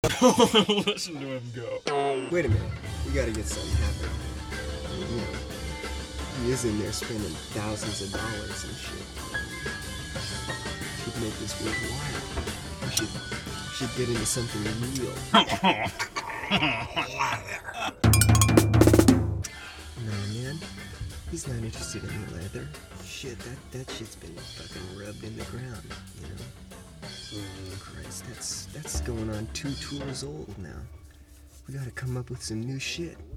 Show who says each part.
Speaker 1: Listen to him go.
Speaker 2: Wait a minute. We gotta get something happening. You know, he is in there spending thousands of dollars and shit. Should make this worthwhile. We should get into something real. No, man. He's not interested in the leather. Shit, that shit's been fucking rubbed in the ground, you know? Christ, that's going on 2 tours old now. We gotta come up with some new shit.